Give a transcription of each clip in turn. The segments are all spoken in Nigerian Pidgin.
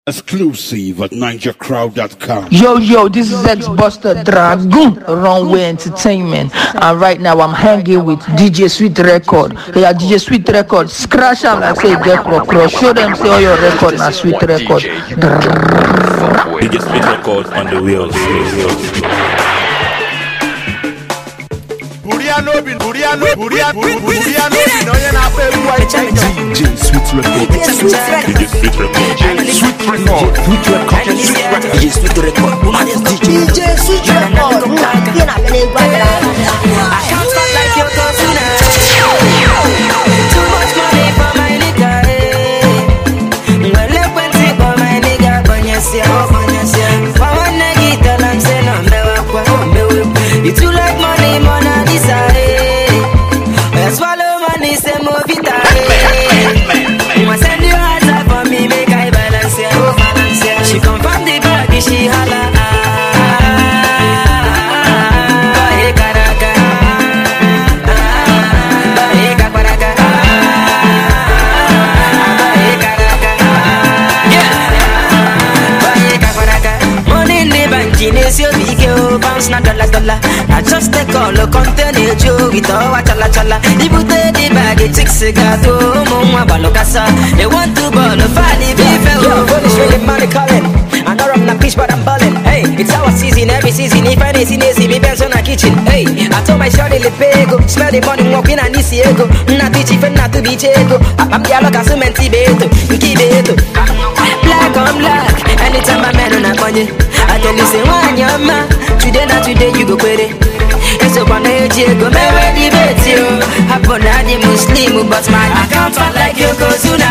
Exclusive at NigerCrowd.com. Yo, this is X-Buster Dragoon, Runway Entertainment, and right now I'm hanging with DJ Sweet Record. Yeah, DJ Sweet Record, scratch them like say get cross. Show them say all your record na Sweet Record. DJ Sweet Record on the wheels. Buriano, no you're not DJ Sweet Record. DJ Sweet Record. DJ Sweet Record. You're not gonna I can't stop like your cousin. Too much money for my nigga. Well, look when take for my nigga. For one nigga, tell I'm saying I'm the you too like money, Mona Lisa. I swallow money, say Movita. I send you answer for me, make I balance ya. She come from the back, she holla. Bae karaka, bae kaparaka, bae karaka, bae kaparaka. Money in the bank, Kinesio, Big bounce na dollar. I just take all the content you with all chala. They put the bag, it takes cigar to Mumma Balocasa. They want to ball a funny beef. Yo, police really money calling. I know I'm not pitch, but I'm balling. Hey, it's our season, every season. If I see me bench on a kitchen. Hey, I told my shorty the pego. Smell the money walking and this ego. Not bitchy for not to be chego. I'm the alloca cementi beto. Kibeto. Black on black. Anytime I'm on a money. I tell you, say, one your man. Today, not today, you go quit it. It's up on the edge, go marry the bet you. Happen at the Muslim, but my account fat like you go soon.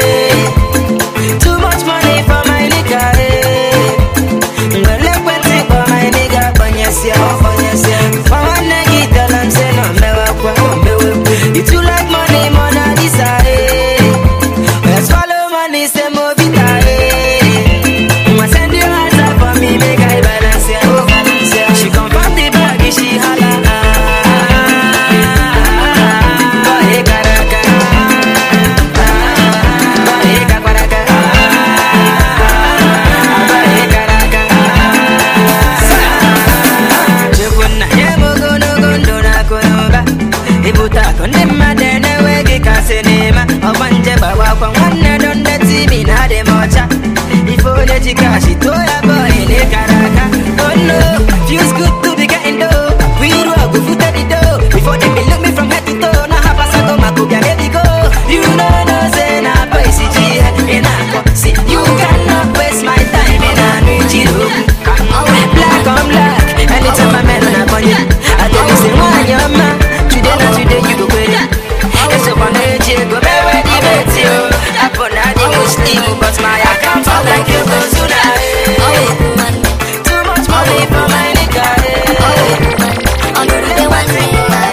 Too much money for my nigga. Well, look when take for my nigga. For one nigga, tell I'm saying I'm you too like money, Mona Lisa. Well, swallow money, say Movita. I send you answer for me, make I balance ya. She come from the back, she holla. Bae karaka, bae kaparaka, bae karaka. Jebuna yemogo no gondo na konoba. Ibuta konema dene wegi kasenema. Obanje bawa kwa wane donde tibi na de mocha. Ifo le chikashi toya boy ne karaka. Oh no, feels good to be getting dough. We rock go foot at the door. Before they look me from head to toe. Now have a sago makuga let it go. You know no say na boy CG in a see. You cannot waste my time in a new chiro. Black on black. Anytime I'm on a bunny, I tell you say one your man. Today you go with it. It's up on the edge, go marry the bet you. I put out the Muslim, but my account felt like you go soon. Too much money for my nigga. On the day one day,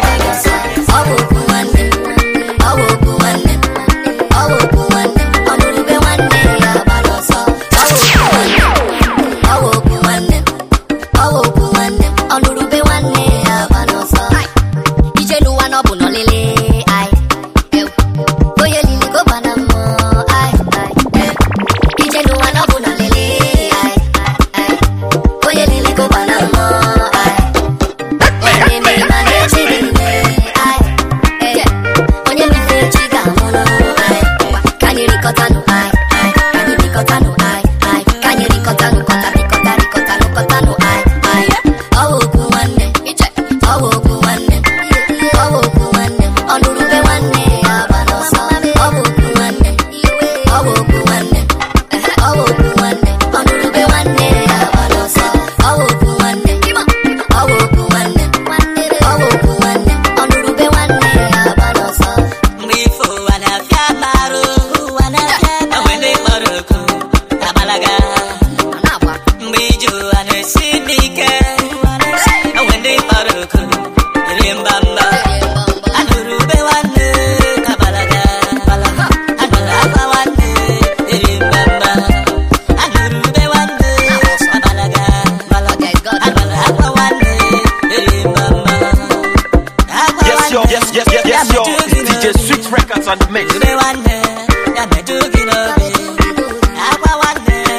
DJ Sweet Records on the mix.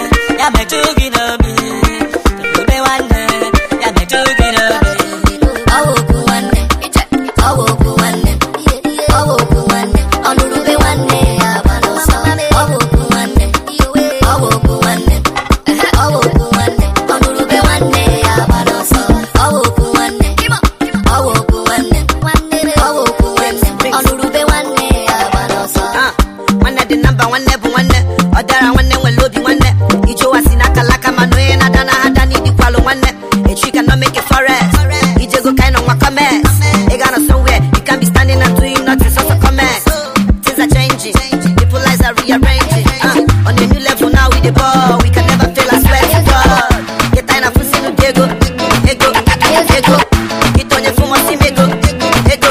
ya me chugi no be. Ube wane, ya me chugi no be. Awo kuwane, awo kuwane, awo kuwane, onurube wane ya balosa. Awo kuwane, awo kuwane, awo kuwane, onurube wane ya balosa. Awo kuwane, awo kuwane, awo kuwane, onurube wane ya balosa. One the number one never one. Odara wane we lobi wane. Ijo wasina kalaka manoe na dana hada ni di kwalo wane. A tree cannot make a forest. Ijo go kind of wakames. They got us somewhere. You can be standing and doing nothing so for comments. Things are changing. People lives are rearranging. On a new level now with the ball. We can never fail, I swear to God. Get time for sinu Diego. Ego. Get on your phone and see me go. Ego.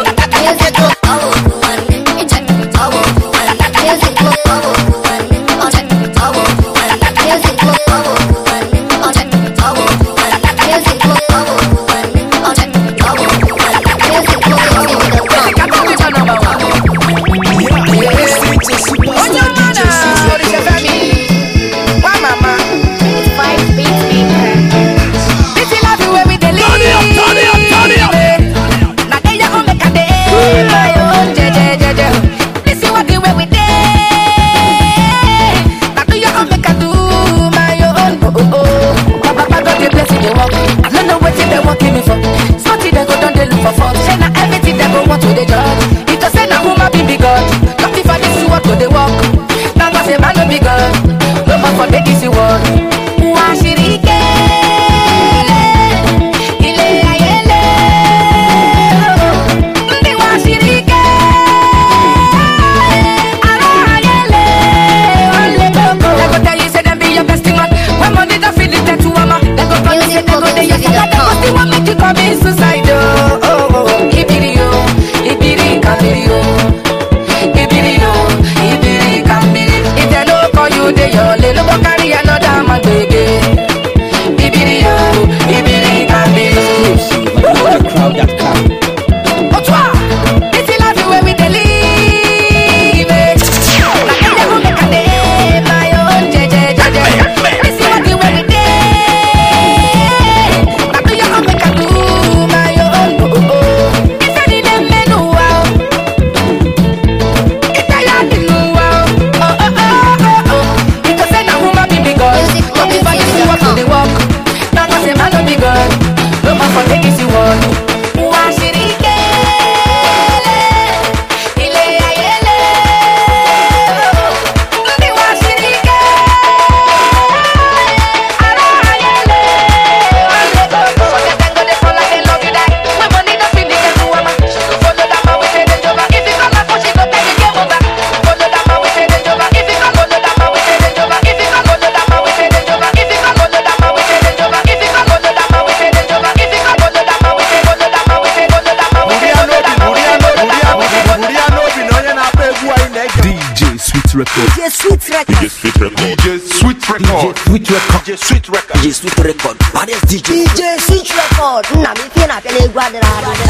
Sweet Record. Baddest DJ Sweet Record. Na mi fiena tele guadra.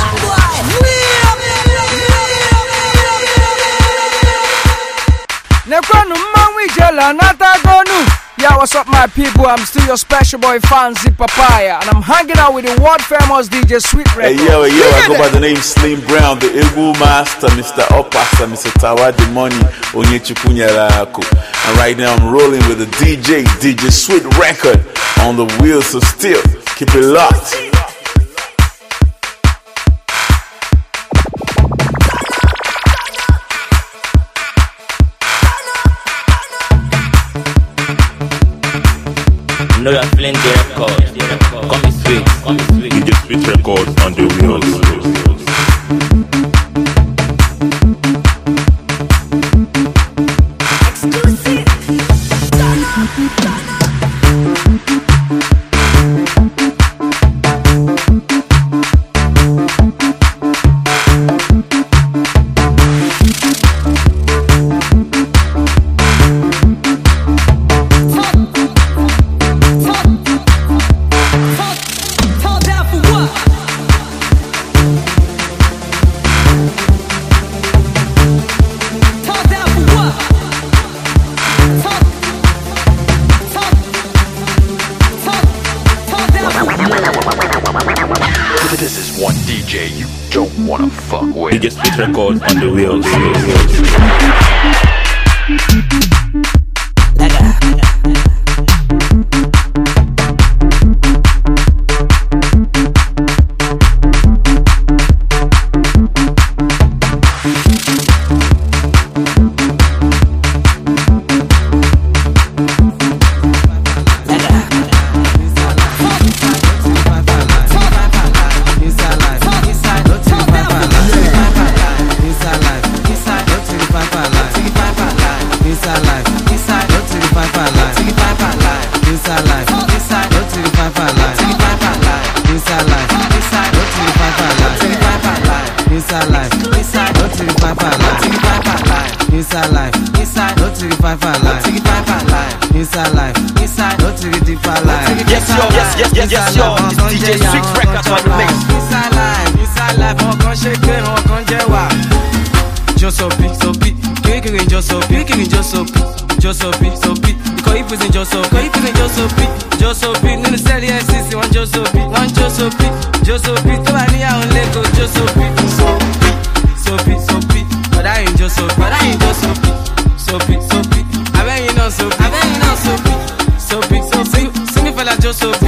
Nekwanu mmanwi jela natagonu. Yeah, what's up my people? I'm still your special boy Fancy Papaya, and I'm hanging out with the world famous DJ Sweet Record. Hey yo, I go by the name Slim Brown, the Egu Master, Mr. Opasa, Mr. Tawadi Money, Onyechukunyarako. And right now I'm rolling with the DJ Sweet Record on the wheels, so still keep it locked. know you're feeling the record. Come sweet. DJ Sweet Record on the wheels. This is one DJ you don't wanna fuck with. DJ Sweet Record on the wheels. Yes, yo, it's DJ Sweet Records on the mix. Inside life, on can shake it, on can jewa. Josopi, kicking Josopi. Because if it's in Josopi, no sell the SCC, one Josopi. To any on Lego, Josopi. Sopi, but I ain't Josopi. Sopi, I bet you know Sopi. Sopi, sing it for la Josopi.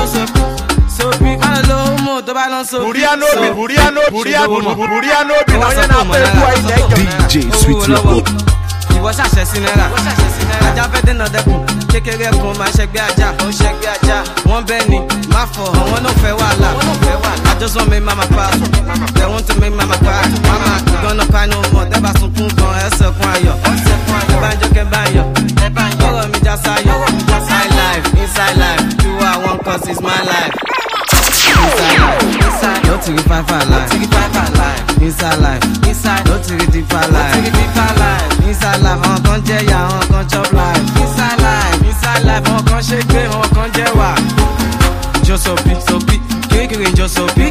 DJ Sweet Record. Ìwọ ṣàṣẹ sí náírà. Ajá fẹ́ dènà dẹ́kun. Kékeré kun máa ṣẹgbẹ́ ajá. Wọ́n bẹ́ẹ̀ ni, má fọ̀, àwọn náà fẹ́ wàhálà. I just want make mama proud. They want to make mama cry. Mama, you gonna cry no more. Tẹ́ bá sunkún gan, ẹ sẹ̀kún ayọ̀. Kẹ́bànjọ́ kẹ́bànjọ́. Ọ̀rọ̀ mi já sáyọ̀. Inside life. Do what I want 'cause it's my life. Inside, no to the five life. Inside life, no to the deeper life. Inside life, on can jaya, on can chop life. Inside life, on can shake it, on can jewa. Josopi, kicking Josopi.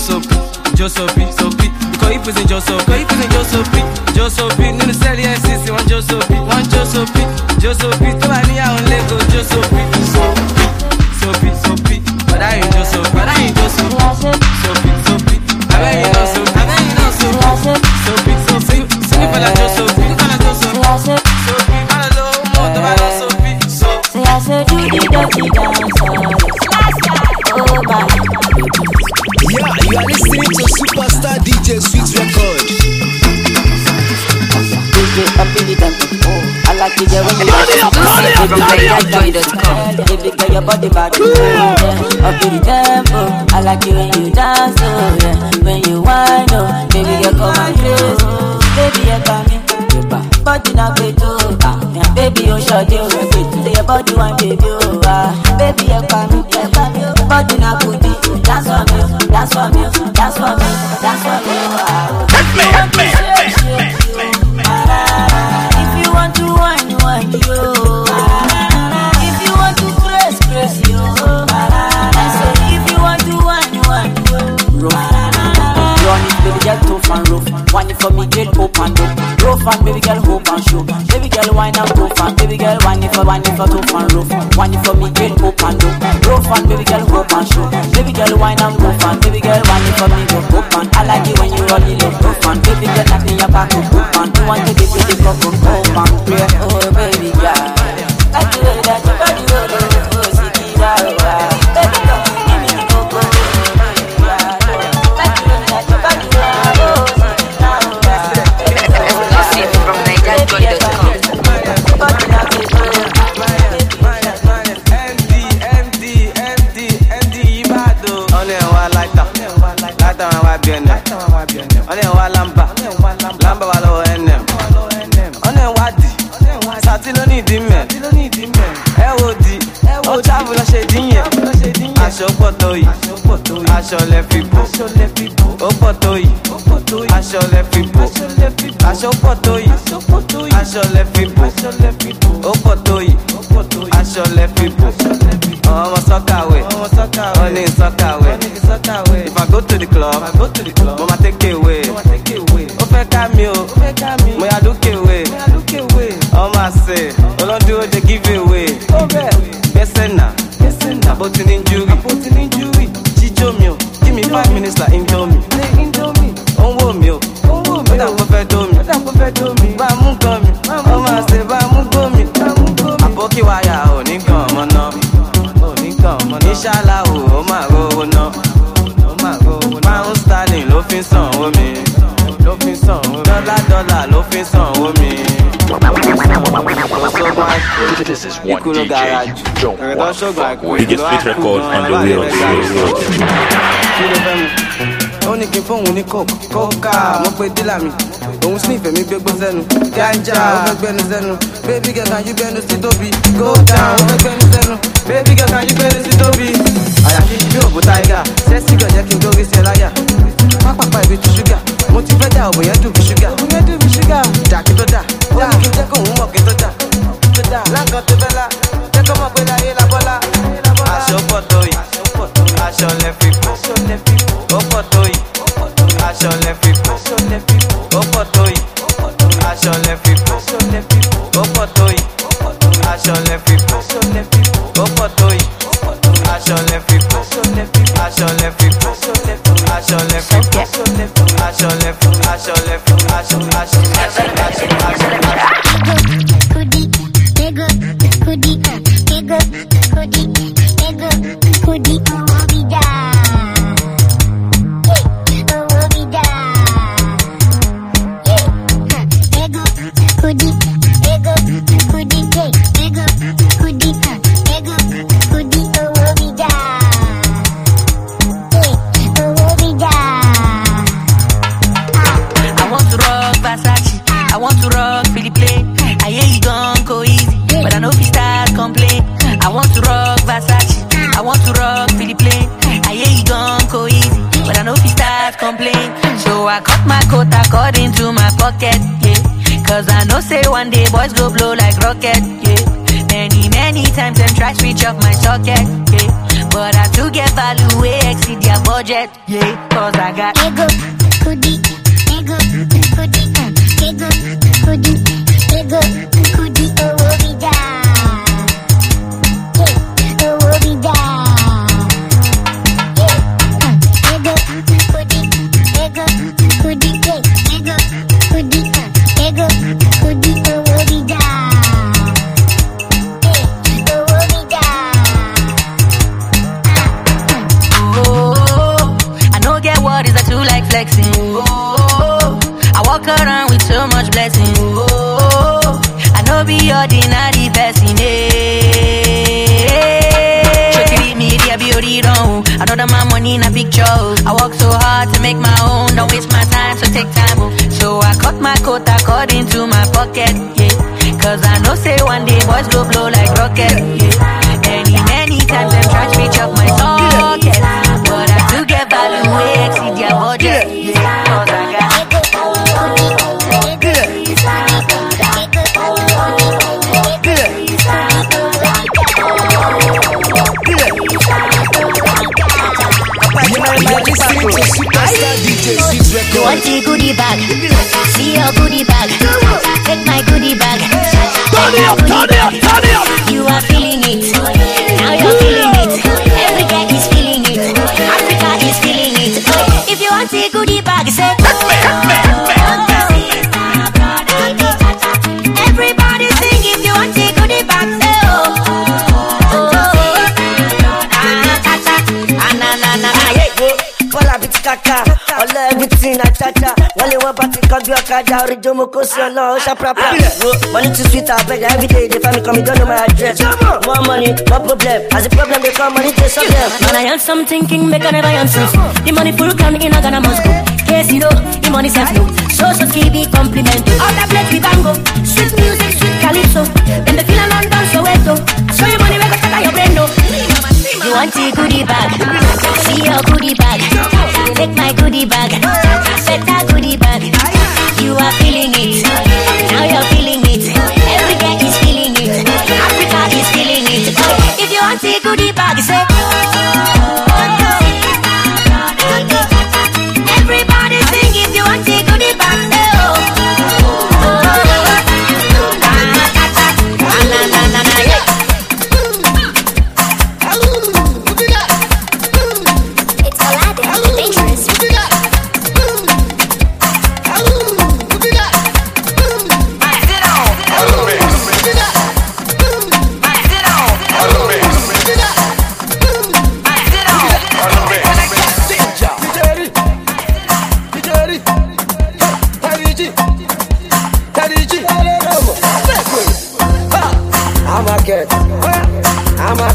Because if it's in Josopi, no sell the SCC, one Josopi. To any on Lego, Josopi. Sopi, but I ain't Josopi. Sopi, I bet you know Sopi. Sing it for la Josopi. Sopi, I don't know more than I know Sopi. Say I said do the dirty dance. Oh my. Yeah, you are listening to Superstar DJ Sweet Record. DJ up in the tempo. I like DJ when you baby girl, your body bad. Up in the tempo. I like you when you dance, oh yeah. When you whine, oh, baby girl, come and crazy. Baby, you come in, body not be too. Baby, you shut you. Say your body one, baby, oh baby, you come in, body not good. Dance for me. Help me. If you want to whine, you. If you want to press, you. I said, if you want to whine, you. Run it, baby girl, tough and rough. Whine it for me, girl, hope and dope. Rough and baby girl, hope and show. Baby girl, whine and tough and baby girl, whine it for tough and rough. Whine it for me, girl, hope and dope. Rough and baby girl, hope and show. Baby girl, whine and tough and baby girl, whine it for me, girl, hope and. I like it when you roll it up, rough and baby girl, knock me your back up, hope and. You want to give me the cup of hope and pray. Oh baby girl, like the way that your body roll, oh sicky da, baby come give me the cup of hope. Aṣọ lẹ fi bò, ó pọ̀ tó yìí. Aṣọ lẹ fi bò, aṣọ pọ̀ tó yìí. Aṣọ lẹ fi bò, ó pọ̀ tó yìí. Aṣọ lẹ fi bò. Ọmọ sọ́kàwé, ó ní sọ́kàwé. If I go to the club, mo ma take away. Ó fẹ́ ká mi o, mo yà lókè wé. Ọmọ àṣẹ, olóńdúró dey give away. Gbẹ́sẹ̀ náà, àbótí ní júwì. Jíjó mi o, give me 5 minutes Inshallah, oh my God, no. Pound sterling ló fi sanwó mi. Dollar ló fi sanwó mi. This is one DJ you don't wanna fuck with. DJ Sweet Record on the wheel. Ó ní kí n fóun ní kókà, mo pe dílà mi. Òun sì ìfẹ́ mi gbégbó sẹ́nu. Ganja, ó fẹ́ gbẹ́nu sẹ́nu. Baby girl, can you gbẹ́nu sí tóbi? Go down, ó fẹ́ gbẹ́nu sẹ́nu. Baby girl, can you gbẹ́nu sí tóbi? Àyàfi bí òbú táyà, sẹ́sì gàn jẹ́ kí n gbórí sí ẹ láyà. Pápápá ìbí tu ṣúgà, mo ti fẹ́ dà òbò yẹn dùn bí ṣúgà. Dà kí tó dà, ó ní kí n jẹ́ kó òun mọ̀ kí tó dà. Láǹkan tó fẹ́ la, jẹ́ kó mọ̀ pé láyé la bọ́lá. Aṣọ pọ̀ tó yìí, aṣọ lẹ fi pọ̀. Ó pọ̀ tó yìí, aṣọ lẹ fi pọ̀. Ó pọ̀ tó yìí, aṣọ lẹ fi pọ̀. Ó pọ̀ tó yìí, aṣọ lẹ fi pọ̀. Ó pọ̀ tó yìí, aṣọ lẹ fi pọ̀. Aṣọ lẹ fi pọ̀. Aṣọ lẹ fi pọ̀. Aṣọ lẹ fi pọ̀. Aṣọ lẹ fi pọ̀. Cause I know say one day boys go blow like rocket, yeah. Many times them try switch off my socket, yeah. But I do get value way exceed their budget, yeah. Cause I got ego, kudi, ego, kudi, ego, kudi, ego, kudi, oh we die, yeah, oh we die, yeah. Ego, kudi, ego, kudi, ego, kudi, ego, kudi, oh we die. Flexing, oh, I walk around with so much blessing, oh, I know be ordinary person, Shorty me, there be wrong. I know that my money in a picture. I work so hard to make my own, don't waste my time, so take time, oh. So I cut my coat according to my pocket, yeah. Cause I know say one day boys go blow like rocket, yeah. Many times them try to reach up my socket, but I do get value way exceed their budget, yeah. Cause I got You want a goodie bag? See your goodie bag. Take my goodie bag. Turn it up. You are feeling it. Now you're feeling it. Every guy is feeling it. Africa is feeling it. If you want a goodie bag, say everybody sing. If you want a goodie bag, say kaka, all everything I cha-cha. Only one party cause you a kaja. Orijomo kosi no osha prapa. Money too sweet, I beg every day. They find me come, you don't know my address. More money, more problem. As a problem, they come money, they solve them. Man, I some thinking, make I never answer. The money full come in, I gonna must go. Case you know, the money sense no. So be compliment. All that play with bango. Sweet music, sweet calypso. Then the feel and London, so wet though. Show you money, we go check out your brain though. You want a goodie bag? See your goodie bag. Take my goodie bag. Set that goodie bag. You are feeling it. Now you're feeling it. Every guy is feeling it. Africa is feeling it. If you want a goodie bag, say everybody sing. If you want a goodie bag, say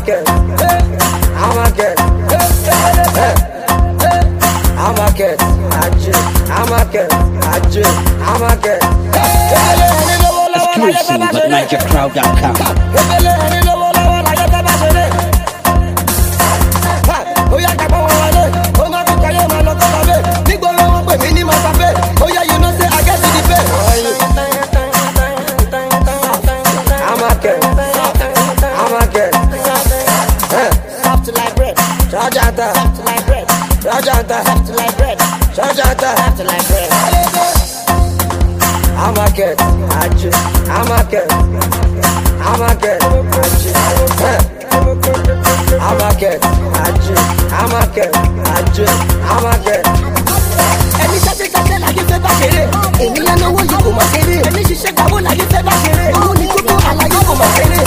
kid. I'm a kid. I'm a kid. I'm a kid. I'm a kid. Exclusive at NigerCrowd.com. Rajata, I'm a kid, I'm a kid, I'm a kid, I'm a kid, I'm a kid, I'm a kid. Any such like you fẹ́ bá ṣeré, èmi yẹn náwó yìí kò máa ṣeré. Ẹni ṣiṣẹ́ gbàgbó like you fẹ́ bá ṣeré, owó ní kókó àlàyé kò máa ṣeré.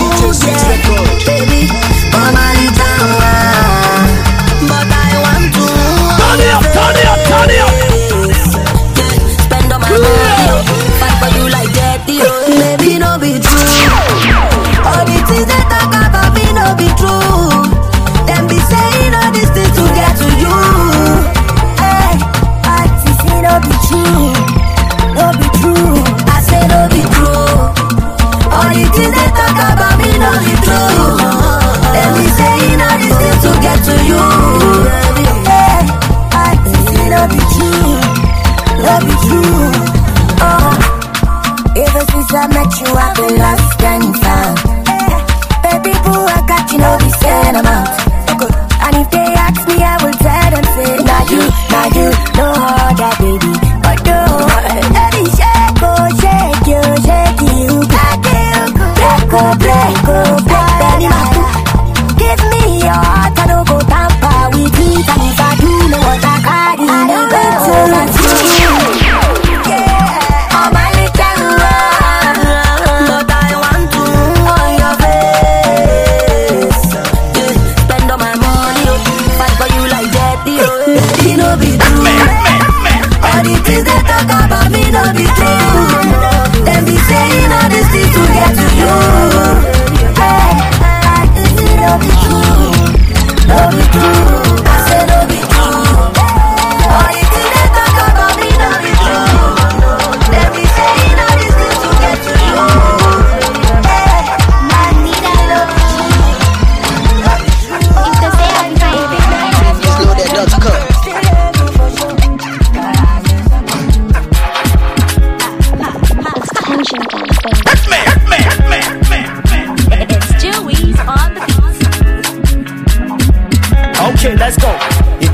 Baby, I'm a little but I want to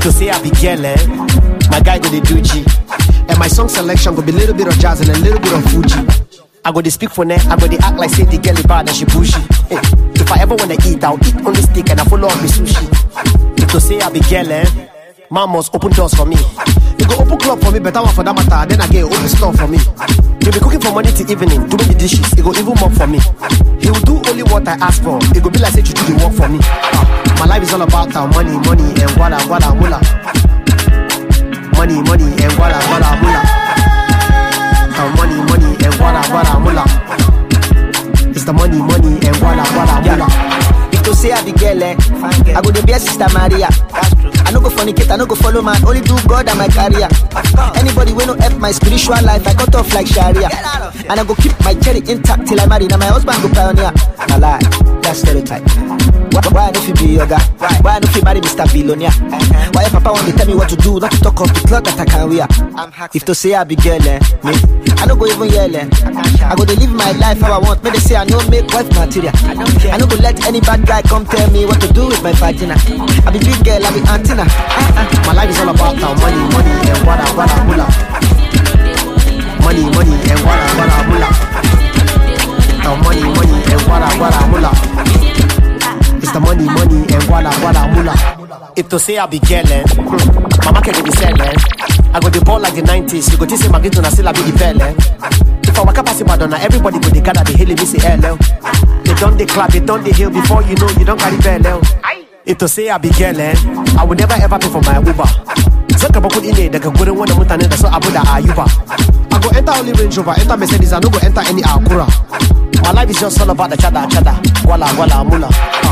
to say I be girl, my guy go the do G. And my song selection go be a little bit of jazz and a little bit of Fuji. I go to speak for net, I go to act like say the girl is bad and she pushy. If I ever wanna eat, I'll eat on the stick and I follow up with sushi. If to say I be girl, man must open doors for me. You go open club for me, better one for that matter, then I get open store for me. You be cooking from morning to evening, doing the dishes, it go even more for me. He will do only what I ask for, it go be like say you do the work for me. My life is all about money, money and wala mula. Money, money and wala mula. Money, money and wala mula. It's the money, money and wala mula. If to say I be girl, I go to be a Sister Maria. I no go fornicate, I no go follow man, only do God and my career. Anybody will not help my spiritual life, I cut off like Sharia. And I go keep my cherry intact till I marry. Now my husband go pioneer. I lie, that's stereotype. Why don't you be your guy? Why don't you marry Mr. Billionaire? Why your papa want to tell me what to do, not to talk of the cloth that I can wear? If to say I be girl, me, I no go even yell. I go to live my life how I want. May they say I no make wife material. I no go let any bad guy come tell me what to do with my vagina. I be big girl, I be antenna. My life is all about money, money and wala mula. Money, money and wala mula. Money, money and wala mula. It's the money, money and wala mula. If to say I be girl, mama can be selling. I go the ball like the 90s. You go to say my ghetto, I still be the bell. If I walk up as Madonna, everybody go they gather the hill, me say hello. They done the clap, they done the hill. Before you know, you don't carry bell. If to say I be girl, I would never ever pay for my Uber. Zaka bako ile daga gurin wanda mutane da so abu da ayuba. I go enter only Range Rover, enter Mercedes, I no go enter any Acura. My life is just all about the chada, wala mula.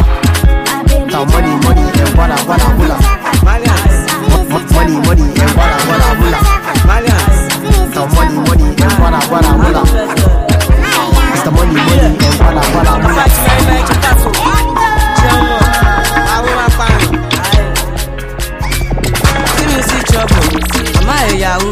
Now money, money and wala mula. Money, money and wala mula. Now money, money and wala mula. It's the money, money and wala mula. Mama Yahoo,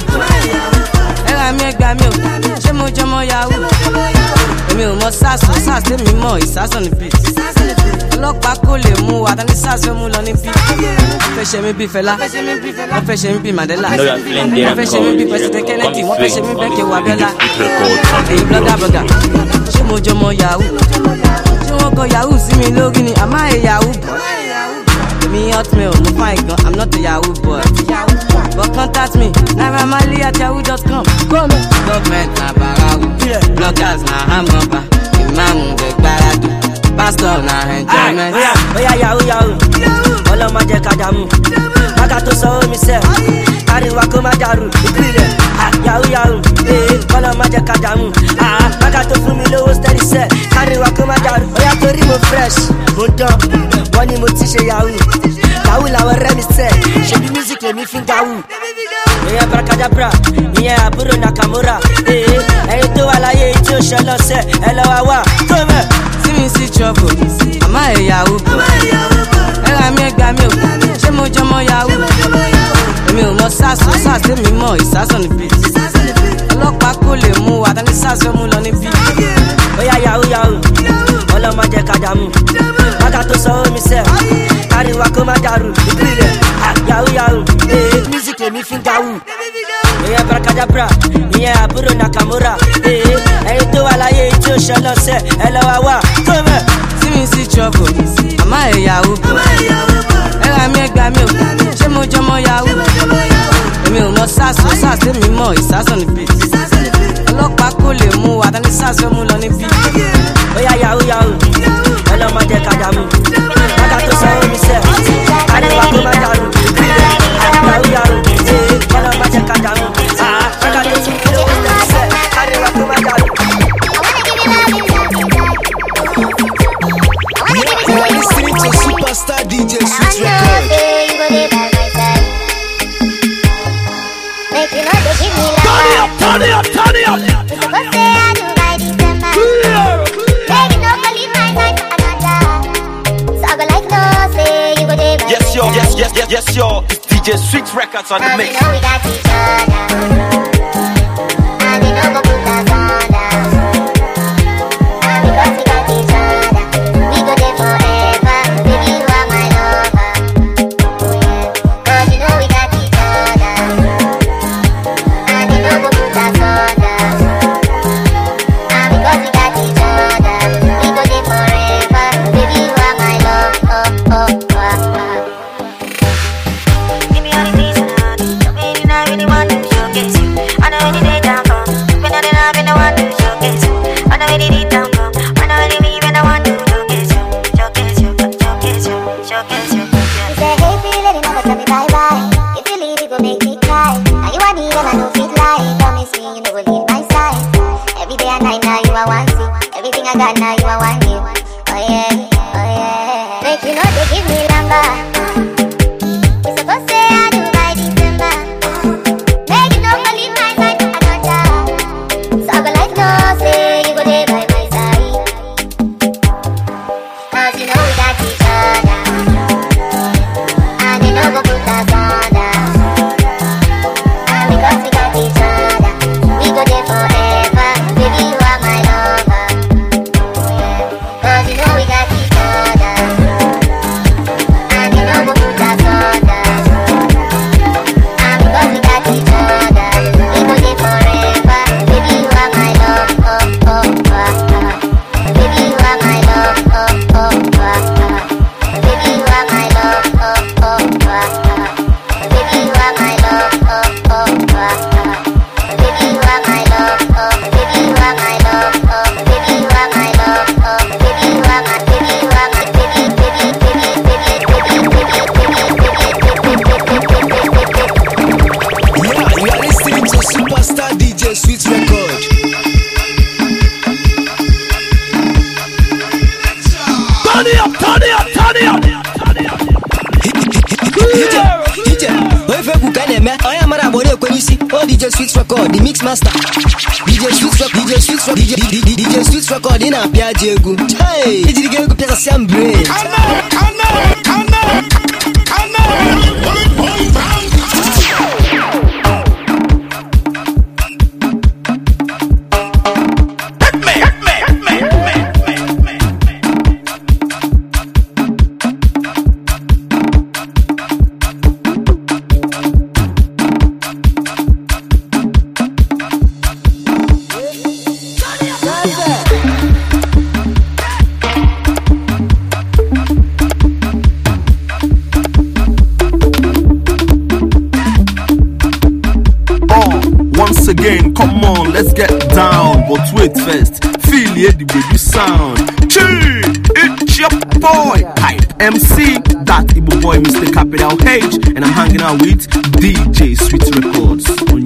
ela me gbami o, ṣé mo jọmọ Yahoo? Èmi ò mọ SARS tèmi mọ̀ ìsásọ̀ ní beat. Ọlọ́pàá kò lè mú wa, tani SARS fẹ́ mú lọ ní beat. Wọ́n fẹ́ ṣe mí bí Fẹlá, wọ́n fẹ́ ṣe mí bí Mandela, wọ́n fẹ́ ṣe mí bí President Kennedy, wọ́n fẹ́ ṣe mí bí Kẹwàá Abiola. Èyí blogger, ṣé mo jọmọ Yahoo? Ṣé wọ́n kọ Yahoo sí mi lórí ni? Am I a Yahoo boy? Me hotmail, no fine gun, I'm not a Yahoo boy. But contact me, naramali@yahoo.com. Government na barawu, bloggers na hammer, imam de gbaradu, pastor na enjoyment. Oya Yahoo, ọlọ́mọ jẹ́ kájàmú, bàtà tó sọ omi sẹ́, káríwá kó má dàrú, ìpìlẹ̀. Yahoo, ọlọ́mọ jẹ́ kájàmú, bàtà tó fún mi lówó steady sẹ́, káríwá kó má dàrú. Oya torí mo fresh, mo dán, wọ́n ní mo ti ṣe Yahoo. Yahoo làwọn ọ̀rẹ́ mi sẹ́, ṣe bí music lèmi fi ń gawú. Ìyẹn Brakadabra, ìyẹn àbúrò Nakamura. Ẹyin tó wà láyé tí ó ṣe lọ́sẹ̀, ẹ lọ́wọ́ wà tó mẹ́. See me see trouble, am I a Yahoo boy? Ela me gbami o, ṣé mo jọmọ Yahoo? Èmi ò mọ SARS tèmi mọ̀ ìsásọ̀ ní beat. Ọlọ́pàá kò lè mú wa, tani SARS fẹ́ mú lọ ní beat. Oya Yahoo, ọlọ́mọ jẹ́ kájàmú, bàtà tó sọ omi sẹ́, káríwá kó má dàrú, ìpìlẹ̀. Yahoo, music lèmi fi ń gawú. Ìyẹn Brakadabra, ìyẹn àbúrò Nakamura. Ẹyin tó wà láyé tí ó ṣe lọ́sẹ̀, ẹ lọ́wọ́ wà tó mẹ́. See me see trouble, am I a Yahoo boy? Ela me gbami o, ṣé mo jọmọ Yahoo? Èmi ò mọ SARS tèmi mọ̀ ìsásọ̀ ní beat. Ọlọ́pàá kò lè mú wa, tani SARS fẹ́ mú lọ ní beat. Oya Yahoo, ọlọ́mọ jẹ́ kájàmú, bàtà tó sọ omi sẹ́, káríwá kó má dàrú. Yahoo, ọlọ́mọ jẹ́ kájàmú, bàtà tó sọ omi sẹ́, káríwá kó má dàrú. You are listening to Superstar DJ Sweet Record. Turn it up. Yes, yo. It's DJ Sweet Records on the mix. We know we got each other, and they know go put us under. And because we got each other, we go there forever. Baby, you are my lover. Oh yeah, 'cause you know we I got now, you are one new. Oh yeah, oh yeah. Make you know they give me number. We supposed to say I do by December. Make you know I leave my side, I don't die. So I go like no, say you go there by my side. Cause you know we got each other. And you know go put us under. And because we got each other, we go there forever. Baby, you are my lover. Cause you know we got each other. And you know go put us under. And because we got each other, we go there forever. Baby, you are my love, oh, oh, baby, you are my love, oh, oh, baby, you are my love, oh, oh, baby, you are my love, oh, oh, baby, you are my love, oh, baby, you are my love, oh, baby, you are my love, oh, baby, you are my, baby, you are my, baby, Yeah, you are listening to Superstar DJ Sweet Record. Turn it up, turn it up, turn it up. I am Marabone Kwenisi, oh DJ Sweet Record, the mix master. DJ Sweet Record in a Piaggio. Hey, did you get a piece of some brain? Once again, come on, let's get down. But wait first, feel the baby sound. Chill, it's your boy, Hype MC, that Igbo boy, Mr. Capital H, and I'm hanging out with DJ Sweet Records.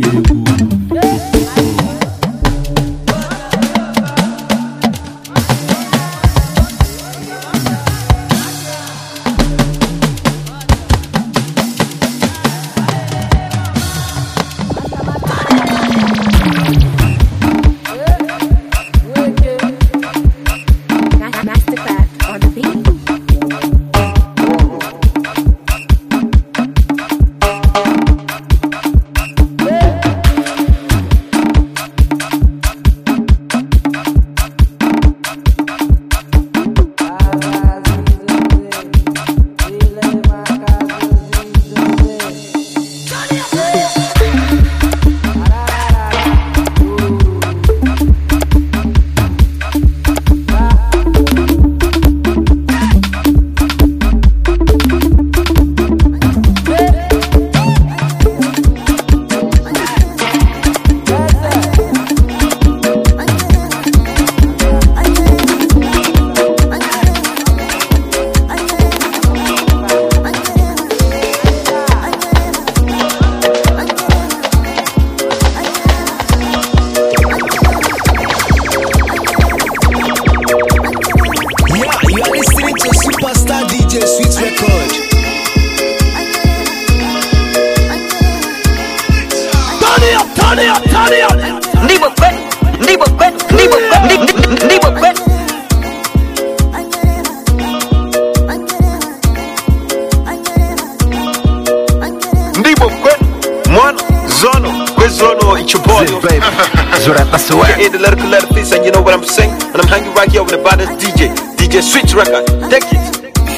In the letter piece, and you know what I'm saying. And I'm hanging right here with the baddest DJ Sweet Record. Take it.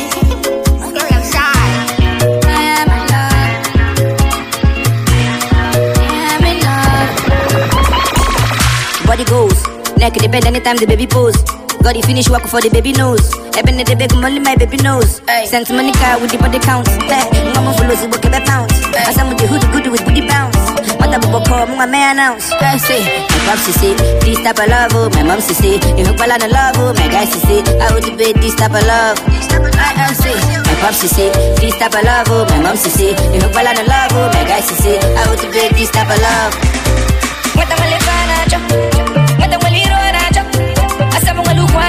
Body goes, neck depend anytime the baby pose. Got the finish work for the baby nose. Even the big money my baby knows. Sent money car with the body count. Mama follows the book of the pounds. I some with the hoodie goody with booty bounce. What the bubble call my man announce. I say, my pops say, this type of love, oh. My mom say, you hope I love, oh. My guys say, I would debate this type of love. I say, my pops say, this type of love, oh. My mom say, you hope I love, oh. My guys say, I would debate this type of love. What the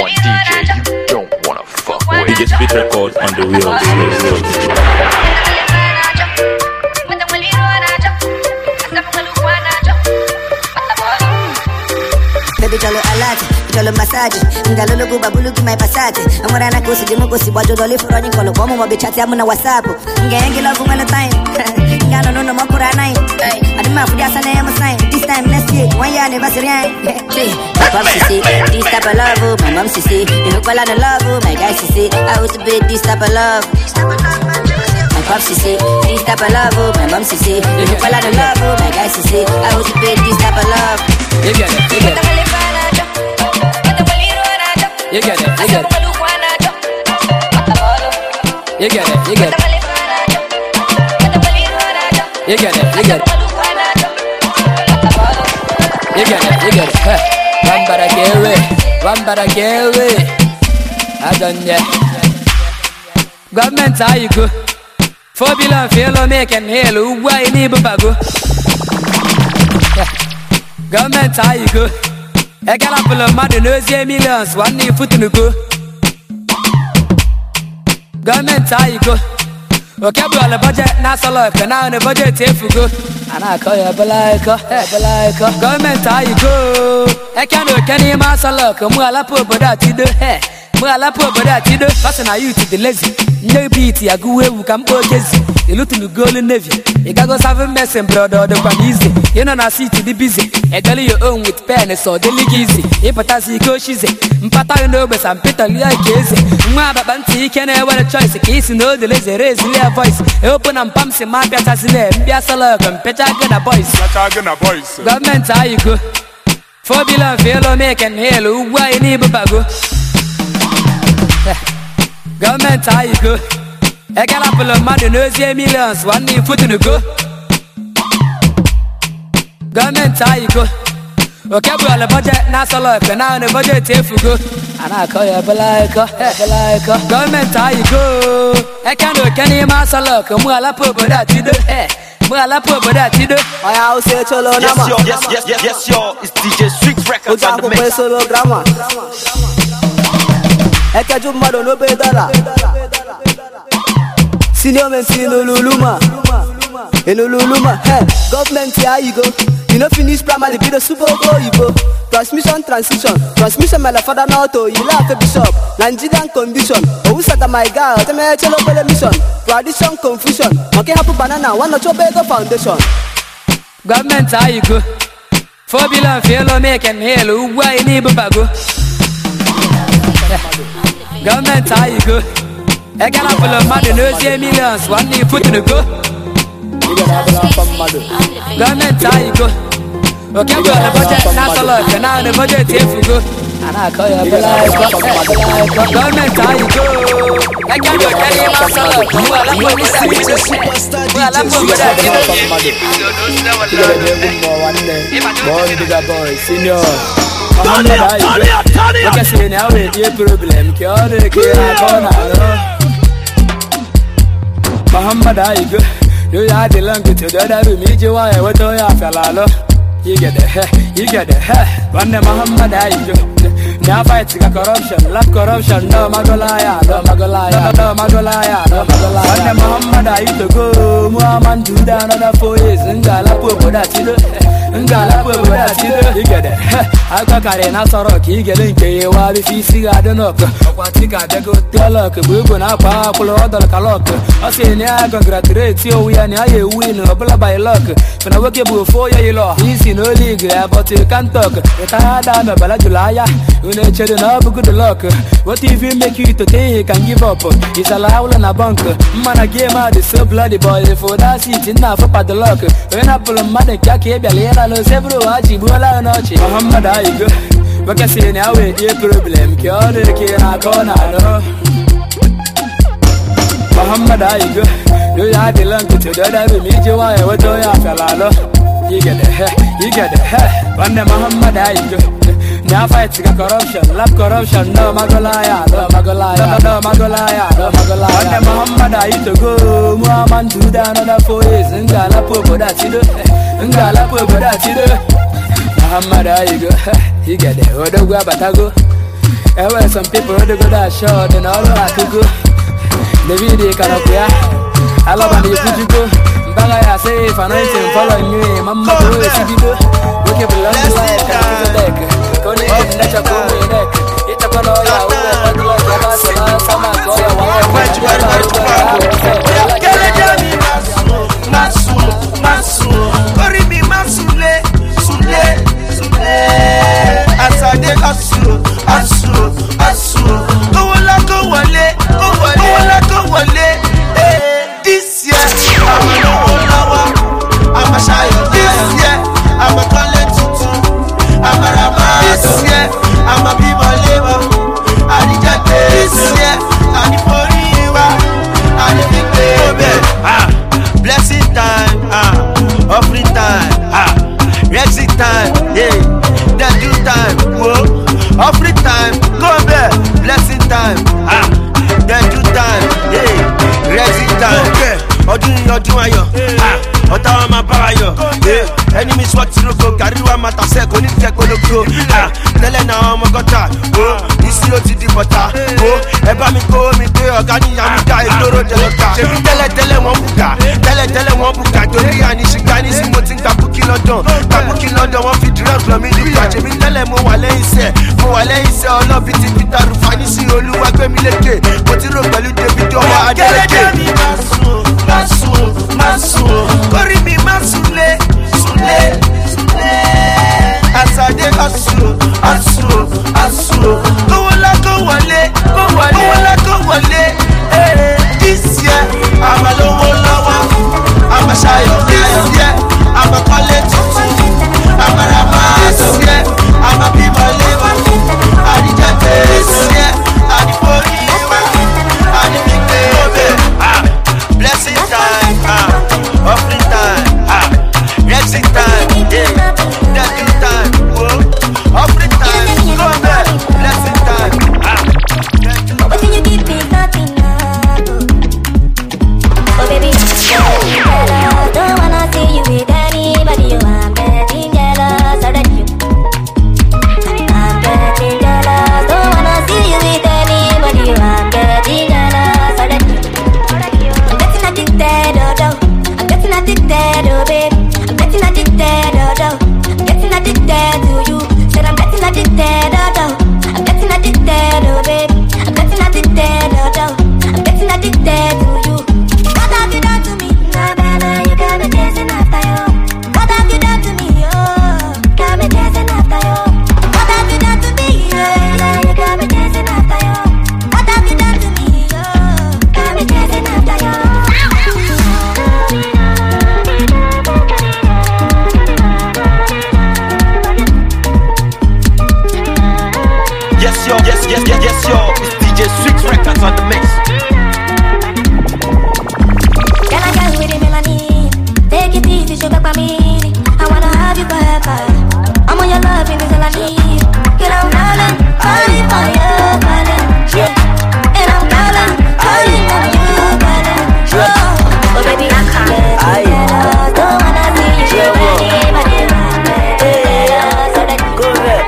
one DJ you don't wanna fuck with. DJ Sweet Record on the wheels. Baby jalo alati, jalo massage. Ngalo logo babulu ki my passage. Amora na kosi demo kosi bojo dole for running kono komo mo be chat ya muna WhatsApp. Ngengi love one time. Ngalo no makura nine. Adima fudi asane am sign. This time next year, 1 year anniversary. My mom see this type of love, my mom see. You know call on the love, my guys see. I want to be this type of love. My pop see this type of love, my mom see. You know call on the love, my guys see. I want to be this type of love. You get it, you get it. You get it, you get it. You get it, you get it. You get it, you get it. You get it, you get it. Hey, one better get away. I done that. Government, how you go? 4 billion fail make and hell. Why you need bago? Government, how you go? I got a pull of mad millions. 1 knee foot in the go. Government, how you go? Okay, well, the budget, not so low. Can now the budget if you go. And I call you a balaika. Government, how you go? I can't do any master look. Muala poor, but that you do. Hey, Muala poor, but that you do. Fasten you to the lazy. No beat, I go where we can go. You look to the golden navy. You got to have a mess and brother, the one easy. You know, I see to be busy. I tell you own with pen, so the league easy. If I see go, she's a Mpata no, but I'm Peter Lia Casey. Maba Banti can have a choice. A case, no, the lazy raise their voice. Open and pumps in my Piazza, Piazza, and Petagana boys. Government, how you go? 4 billion fail make and hell. Why you need bago? Government, how you go? I got a pull of mad millions. 1 knee foot in the go. Government, how you go? Okay, well, the budget, not so low. Can now the budget if you go. And I call you a balaika. Government, how you go? I can't do any master look. Muala poor, but that you do. Muala poor, but that you do. My house is cholo. Yes, yo. It's DJ Sweet Records on the mix. Eka jumma do no bedala. Senior men see no luluma. Luluma. Hey, government here you go. You know finish primary, be the super go you go. Transmission, transmission my father now to you laugh a bishop. Nigerian condition. Oh, said my girl, the me chelo pele mission. Tradition, confusion. Okay, happy banana, one not your bigger foundation. Government how you go? 4 billion fail make and hell. Why you need bago? Government, how you go? I got a full of mad millions. 1 knee foot in the go. Government, how you go? Okay, well, the budget, not so low. And now the budget if you go. And I call you a balaika. Government, how you go? I can't do any master look. Well, I'm going to say it's a superstar. Well, I'm going to say it's a Look at you now with your problem. Muhammad, I go. Do you have the language to the other room? You want what do you have? You get the hair. One day, Muhammad, I go. Now fight corruption, love corruption. No, Magolaya, no, Magolaya, no, Magolaya, no, Magolaya. One day, Muhammad, I used to go. Muhammad, do down another 4 years. And Galapo, that you do. You get it. I got Karina Sorok, you get in while if you see I don't know. What you got to go tell a Bubu now, Papa, or the Kalok. I say, I congratulate you, we are near you win a blah by luck. When I work about 4 years law, he's in no league, but you can't talk. It's a hard time, but July, you know, children have good luck. What if you make you to take and give up? It's a loud and a bunker. Man, I gave out the so bloody boy for that seat enough for the luck. When I pull a mother, Kaki, Lo sebro aji bola noche Muhammad I go. Baka say now we the problem. Kyo ke na kona no. Muhammad I go. Do you have the language to the other me je wa what do ya fella lo. You get the hair. One day Muhammad I go. Now fight corruption, love corruption. No Magolaya, no Magolaya, no Magolaya, no Magolaya. One day Muhammad I used to go. Muhammad do down another 4 years. Ngala popo that you do. Ngala popo that you do. Muhammad I go. You get the other way batago. And when some people really go that short, then all I could go. The video can up here. I love when you put you go. Baga ya say financing follow you. Mama go see video. Look at the long life can be the deck. Koni nacha ko me deck. Ita kono ya we patlo ya sama go ya wa. Kele jami masu. Kori mi masule. Asade asu. Go wale. This year, I'm a lower. I'm a shy. This year, I'm a college tutu. I'm a rapper. This year, I'm a people labor. I reject this year. I'm the forever. I'm the big baby. Blessing time. Offering time. Exit time. Yeah. Then do time. Whoa. Offering time. Go there. Blessing time. Then do time. Yeah. Exit time. Ọdún ayọ̀, ọ̀tá wa máa bára yọ̀. Enemy swat ti roko, gàrí wa máa tàṣẹ́ kò ní tẹ́ kólókó. Tẹ́lẹ̀ náà ọmọ gọ́tà, ìṣirò ti di bọ̀tà. Ẹ bá mi kó mi pé ọ̀gá ní Yamida ìgboro jẹlọ́ta. Ṣèbí tẹ́lẹ̀ wọ́n bùkà. Torí àníṣìgbà ní sí mo ti ń gbàbúkí London. Gbàbúkí London wọ́n fi drugs lọ mí nígbà. Ṣèbí tẹ́lẹ̀ mo wà lẹ́yìn iṣẹ́ ọlọ́bí ti Peter Rufani sí Olúwa gbé mi lékè. Mo ti rò pẹ̀lú David ọmọ Adélèké. Masu, kori mi masule. Asade asu. Go wale. This year, I'm a lower. I'm a shy. This year, I'm a college tutu. I'm a rapper. This year, I'm a people labor. I reject this year. I'm the forever. I'm the big baby. Blessing time, offering time, exit time, yeah, that do time, offering time, go there, blessing time, But when you give me nothing now, oh baby, don't wanna see you with anybody. I'm getting jealous of you. I'm getting jealous. Don't wanna see you with anybody. I'm getting jealous of you. I'm getting addicted, oh babe. I'm getting addicted, oh. I'm getting addicted to you. Said I'm getting addicted, oh. I'm getting addicted, oh babe. I'm getting addicted, oh. I'm getting addicted to you. What have you done to me? Nah, baby, you got me chasing after you. What have you done to me? Oh, got me chasing after you. What have you done to me? Yeah, you got me chasing after you. What have you done to me? Oh, got me chasing after you. Yes, yo. It's DJ Sweet Records on the mix. Can I get with the melanin? Take it easy, sugar for me. I wanna have you forever. I'm on your love, and it's all I need. Get on calling for you, calling. Yeah. And I'm calling on you, calling. Oh, baby, don't wanna see you with anybody. Go there,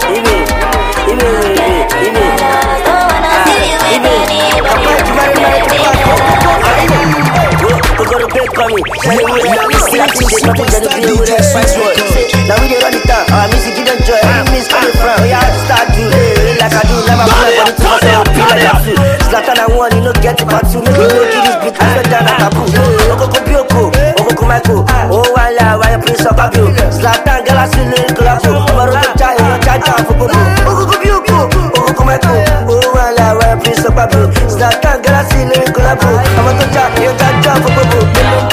Now we run it down, our music you don't enjoy, our music coming from. We have to start to like I do, never play, but it's also feel like that too. Zlatan I want, you know get it back to me, you know give this beat, I feel down at taboo. Oko Bioko, Oko Michael, oh wala, why you play so bad you? Zlatan, girl I see little collabo, Maro the child, you charge out for Bobo. Oko Bioko, Oko Michael, oh wala, why you play so bad you? Zlatan, girl I see little collabo, Maro the child, you charge out for Bobo.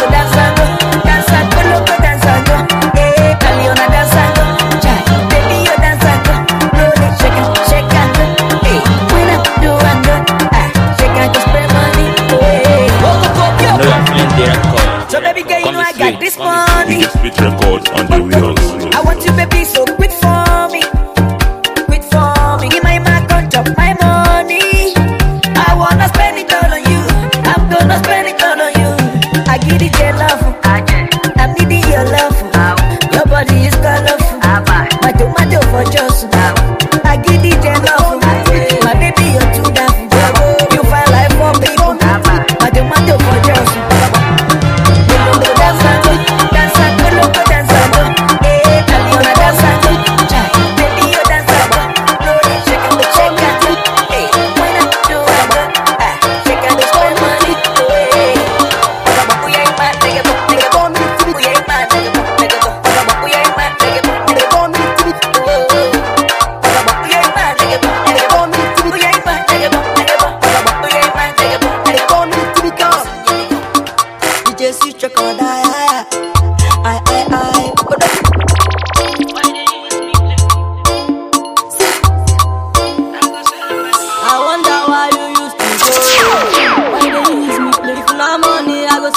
So baby girl, you know I got this money. DJ Sweet Records on the wheels. I want you baby, so quit for me. Quit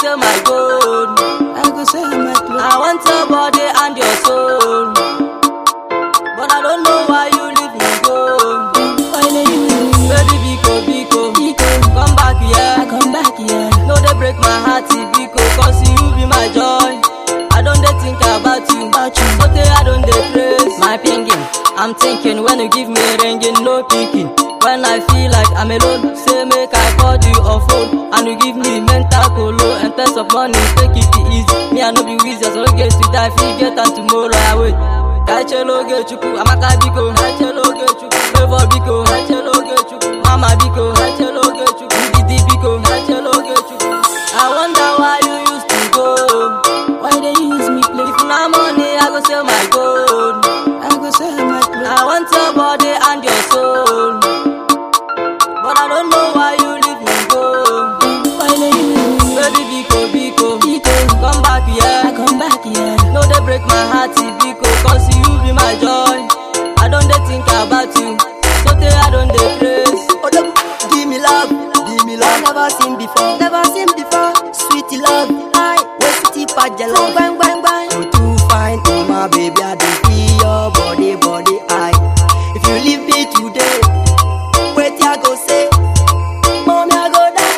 sell my gold. I go sell my clothes. I want your body and your soul, but I don't know why you leave me go. Why leave me? Baby, Biko, come back here. Come back here. No, they break my heart, Biko, cause you be my joy. I don't dey think about you, so I don't dey praise my pinging. I'm thinking when you give me a ringing, no picking. When I feel like I'm alone, say make I call you or phone, and you give me mental colo and test of money, take it easy. Me I no be wheezy, so get to die, forget and tomorrow I wait. Kaichelo ge chuku, amaka biko, kaichelo ge chuku, favor biko, kaichelo ge chuku, mama biko, kaichelo ge chuku, didi biko, kaichelo ge chuku. I wonder why you used to go. Why they use me play? If na money, I go sell my gold. I go sell my clothes. I want your body and your soul, but I don't know why you leave me go. Why they use me? Baby, Biko, come back here. Come back here. No, they break my heart, Biko, cause you be my joy. I don't dey think about you, so I don't dey praise. Give me love, never seen before, sweet love, I wait to pat your love, bang, bang, bang. You too fine, oh my baby, I dey feel your body, I. If you leave me today, wait I go say, mommy I go die.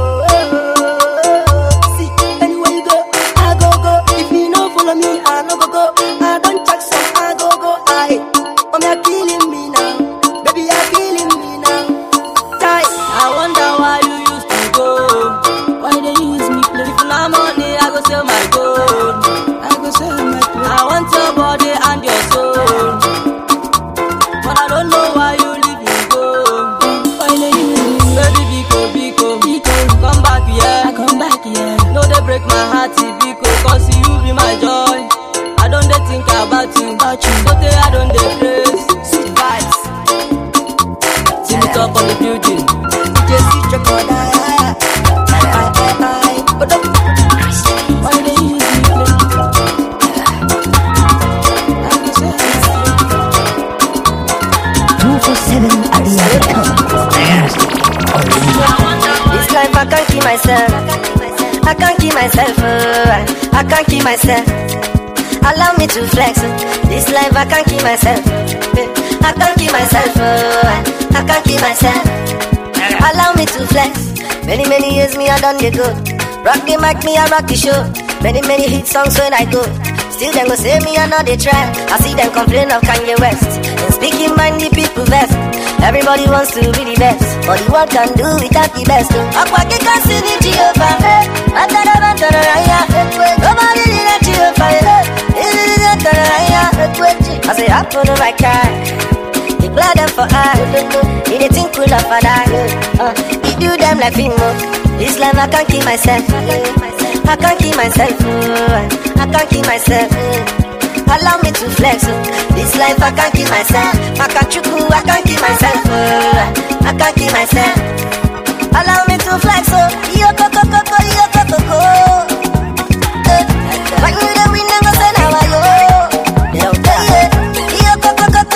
See, anywhere you go, I go. If you no follow me, I no go. I don't check some, I go. I, mommy you're killing me now, baby you're killing me now. Die. I wonder why you used to go. Why they use me play? If na money, I go sell my gold. I go sell my clothes. I want your body and your soul, but I don't know why you leave me go. Why they use me? Baby, Biko, come back here. Come back here. No, they break my heart, Biko, cause you be my joy. I don't dey think about you, so I don't dey praise. Sweet vibes. See me top on the building. DJ Switch Record, but up. Why they use me play? 247 This life I can't keep myself. I can't keep myself. I can't keep myself. Allow me to flex. This life I can't keep myself. I can't keep myself. I can't keep myself. Allow me to flex. Many years me I done the good. Rock the mic, me I rock the show. Many hit songs when I go. Still them go say me I know they try. I see them complain of Kanye West. And speaking mind the people best. Everybody wants to be the best, but the world can do without the best. Akwake can see the Jehovah. Nobody did that Jehovah. I say up on my car. They glad them for eye. He they think cool up for that. He do them like Fimo. This life I can't keep myself. I can't keep myself. I can't keep myself. Allow me to flex. This life I can't keep myself. I can't keep myself. I can't keep myself. Allow me to flex. Yo go. Like me the wind and go say now I yo. Yo go.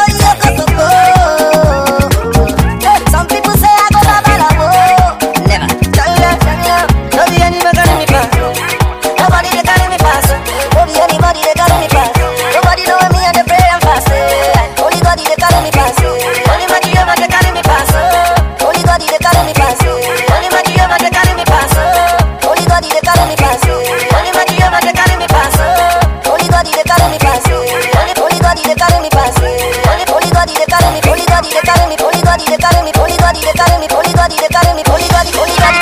Some people say I go babalabo. Never. Nobody anybody carry me pass. Nobody they carry me pass. Anybody they carry me pass. Nobody know me and the pray and fast. Only God they carry me pass. Only my Jehovah they carry me pass. Only God they carry me pass. Only my Jehovah they carry me pass. Only God they carry me pass. Only my Jehovah they carry me pass. Only God they carry me pass. Only God they carry me pass. Only God they carry me. Only God they carry me. Only God they carry me. Only God they carry me. Only God they carry me. Only God.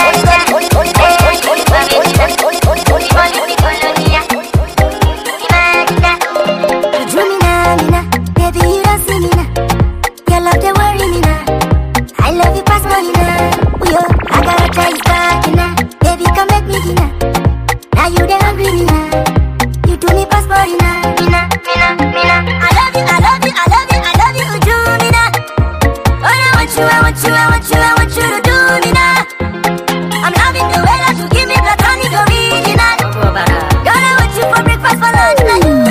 Baby, you don't see me now. Your love, they worry me now. I love you past money now. Oh, yo, I gotta try you back now. Baby, come make me dinner. Now you they hungry me now. You do me past money now. Mina. I love you, do me now. Oh, I want you to do me now. I'm loving the way that you give me platonic original. Girl, I want you for breakfast, for lunch, now you.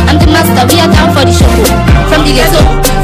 I'm the master, we are down for the show. From the ghetto,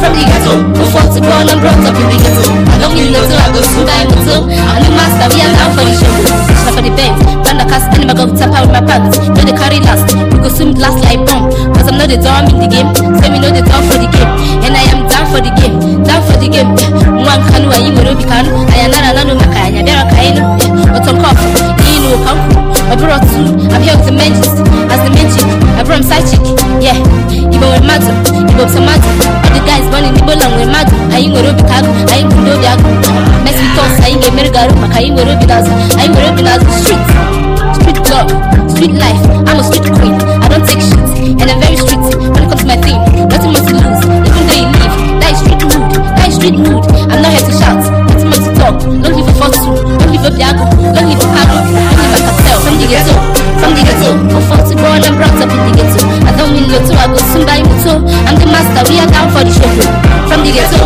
go for to go and brought up in the ghetto. I don't need no I go soon die moto. I'm the master, we are down for the show. Stop for the bend, run the cast, and I go tap out with my pants. Know the carry last, we go swim last like bomb. Cause I'm not the drum in the game, so we know the down for the game. And I am down for the game, down for the game. One kanu, I am Ruby Kanu, I am not no Makaya, there are Kaino, but on cough, you know, I brought two, I'm here with the mentions, as the mention, I brought side chick, yeah, Ibo with Mato, Ibo Tomato, all the guys running Ibo long with Mato, I ain't Ruby Kago, I ain't Kundo Diago, next week toss, I ain't get Mergaru, I ain't Ruby Nazo, I ain't Ruby Nazo, street love, street life, I'm a street queen, I don't take shit, and I'm very street, when it comes to my thing, nothing much to lose, even though you leave, that is street mood, I'm not here to shout, nothing much to talk, don't leave a photo, don't leave a Diago, don't leave a Kago, don't leave a Castel, from the ghetto, go for to go and I'm brought up in the ghetto, I don't mean lotto, I go soon buy moto, I'm the master, we are down for the show, from the ghetto,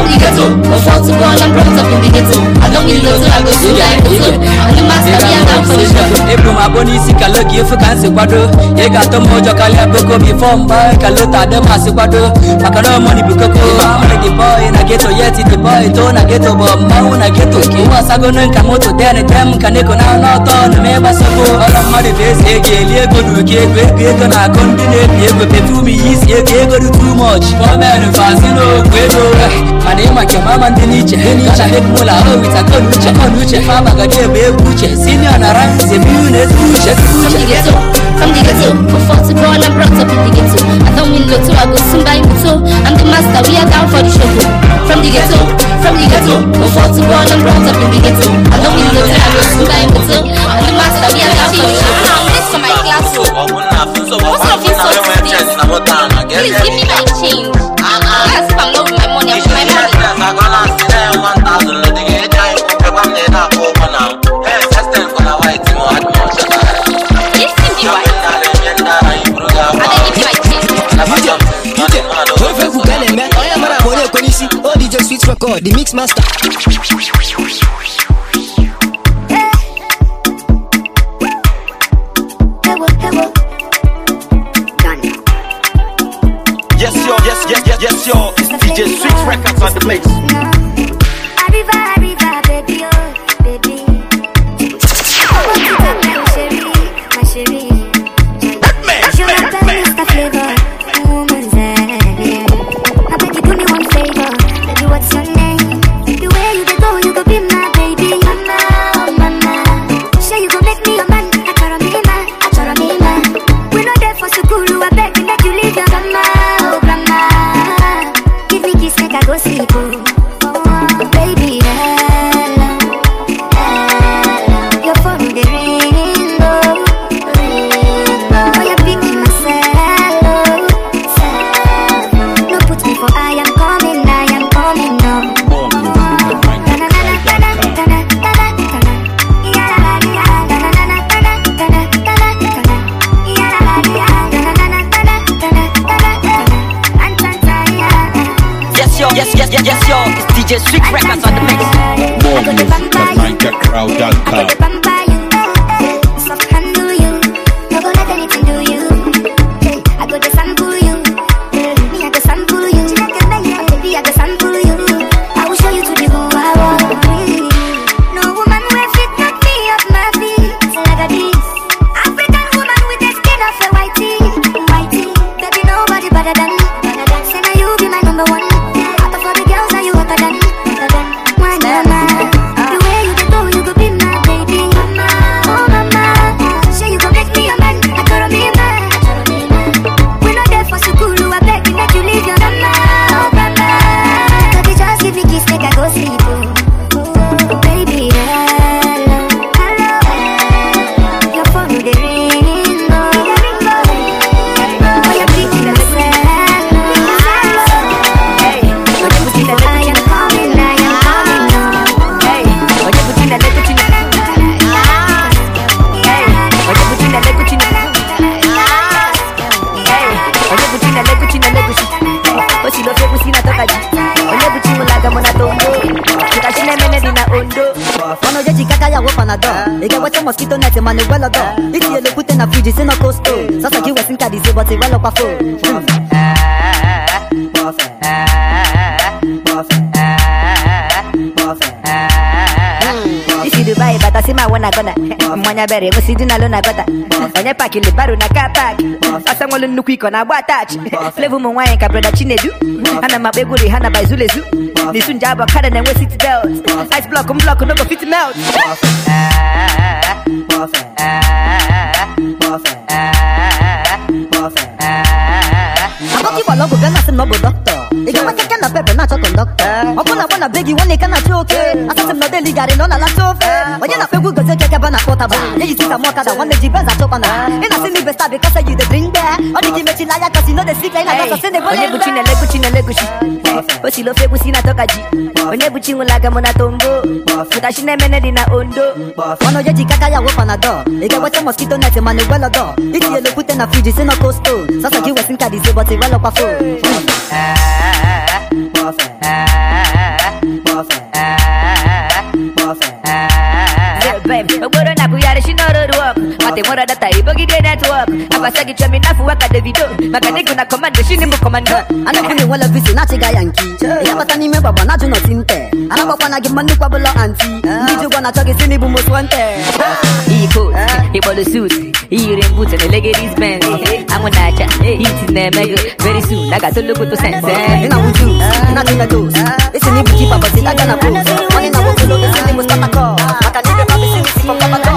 go for to go and I'm brought up in the ghetto, I don't mean lotto, I go soon buy moto, I'm the master, we are down for the show. Ebro maboni si kalogi efu kansi kwado, yega to mojo kali aboko before mba kalota de masi kwado, makano money bukoko, I'm the boy na ghetto yeti the boy to na ghetto bo mau na ghetto, kiwa sago no nkamoto dene dem kaneko na no to no meba soko, all of my days ege liego du ege na kondine ege petumi is ege go do too much, for men fasino kwedo, manema ke mama ndiniche, kana make mula oh with a konuche, mama ga de be buche, senior na ran ze business buche. From the ghetto, go for to go and I'm brought up in the ghetto, I don't mean lotto, I go soon buy moto, I'm the master, we are down for the show. From the ghetto, go for to go and I'm brought up in the ghetto, I don't mean lotto, I go soon buy moto, I'm the master, we are down for the show. Now this for my class. What's up in so please give me my change. Yes, if I'm not with my money, I'm with my money. Oh, DJ Sweet Record, the mix master. Yes, yo, it's DJ Sweet Records on the place. Arriva, baby, oh, baby. My chérie. Je m'appelle Mr. Flavor, woman's area. I beg you do me one favor, baby, what's your name? The way you go be my baby. Mama, oh mama, say you go make me your man. I try me, ma. We not there for school, I beg you let you leave your grandma, oh grandma. Give me kiss, make I go sleep, oh, baby, hello, your phone the ring, oh, you picking myself, oh, no put me for I am coming now. Yes, yo, it's DJ Sweet Records on the mix. More music at NigerCrowd.com. The ring, oh, your picking myself. ya wo panadol. They get what mosquito net man well done. If you put in a fridge, it's in a costo. So like you was think that is but it well up a phone. Isi Dubai bata sima wana gona. Mwanya bere go sidi na lona gota. Onye pack ile baru na car park. Asa ngolo nnukwu iko na gba touch. Flavor mo wine ka brother Chinedu. Ana mabeguri hana by Zulezu. Nisun jaba kada na we seat belt. Ice block no go fit melt. Aboki bolo go gana se no go doctor. E go make kana pepe na chot doctor. Opona bona begi one kana choke. Asa no dey ligare no na la sofe. Onye na pegu go take bana kota ba. Ye you sit amoka da one dey benza chopana. E na see me besta because you dey drink there. Only give me chilaya cause you know the sick like that say dey bole. Onye buchi na legushi. Osi lo fegu sina toka ji. Onye buchi ngulaga mona tombo. Mutashi na menedi na ondo. Ono ye jikaka ya wo panadol. E get what mosquito net man well done. If you look put in a fridge it's in a costo. So like you was think that is but it well up a phone. Ogboro na kuyare she no road work. Mate mora data ibogi dey network. Abasa gi chemi na fuwa ka Davido. Makane kuna command she ni mu commando. Ana kuni wala visi na chiga yanki. Ya batani me baba na juno tinte. Ana baba na give money kwa bolo anti. Ndi jo na chogi sini bu most wanted. He coat, he bolo suit, he rain boots and the leg is bent. I'm on that chat, he is mega. Very soon I got to look at the sense. Ina wuju, ina tina dos. Isi ni buki papa sita gana pose. Money na wuju lo isi ni musta mako. Makani be babi sini si papa mako.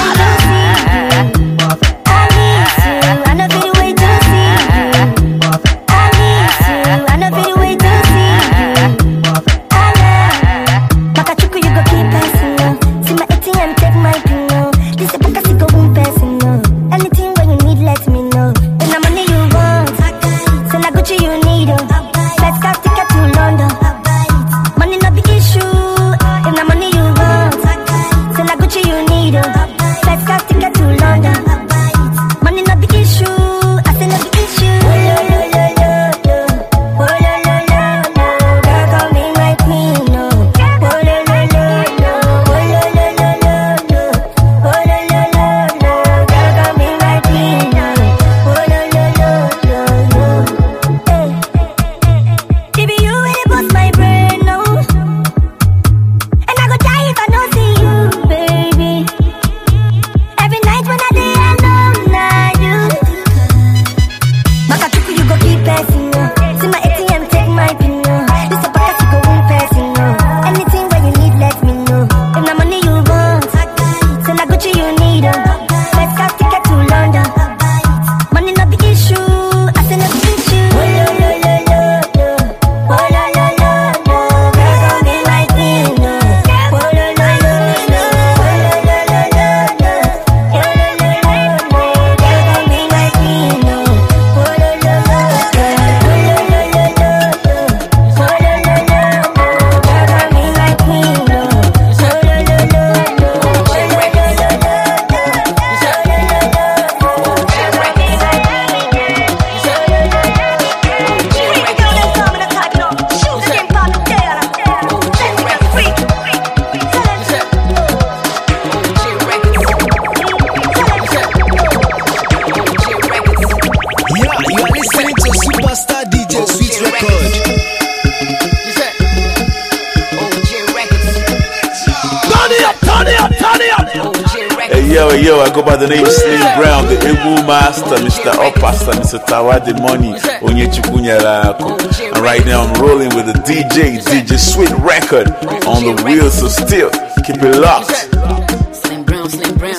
Yo, I go by the name Slim Brown, the Egu Master, Mr. Opasa, Mr. Tawadi Money, Onyechukunyarako. And right now I'm rolling with the DJ Sweet Record on the wheels, so still keep it locked. Slim Brown, Slim Brown,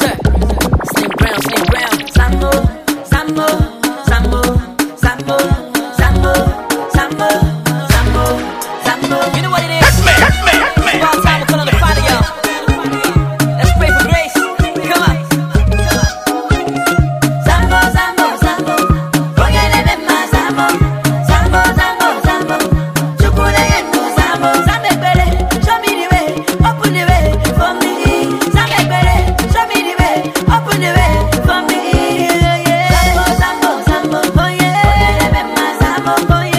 Slim Brown, Slim Brown, Sambo, Sambo, Sambo, Sambo, Sambo, Sambo, Sambo, Sambo. You know what it is? It's about time to call on the Father, y'all. Let's pray for grace. Come on. Sambo, Sambo, Sambo. Forget it, Sambo. Sambo, Sambo, Sambo. Chukule yetu, Sambo. Sambe bele, show me the way. Open the way for me. Sambe bele, show me the way. Open the way for me. Sambo, Sambo, Sambo. Oh yeah. Sambo, oh yeah.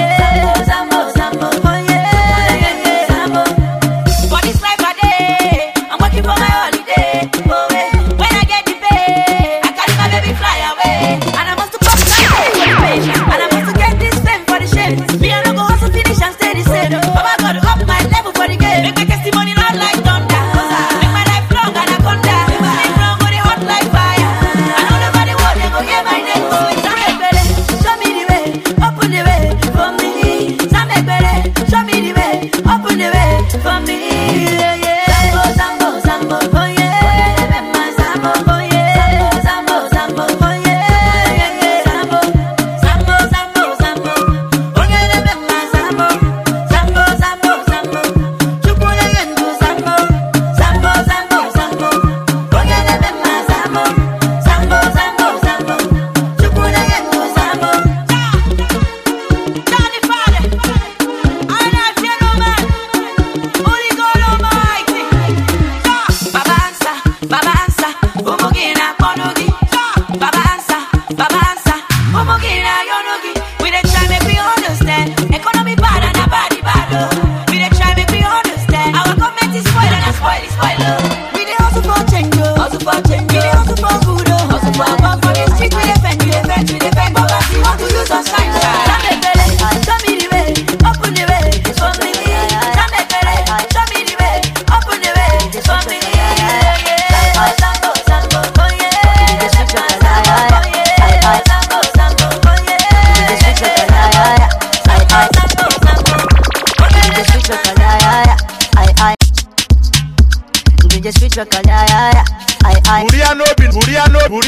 DJ Sweet Record, yeah. Buriano bin, no ye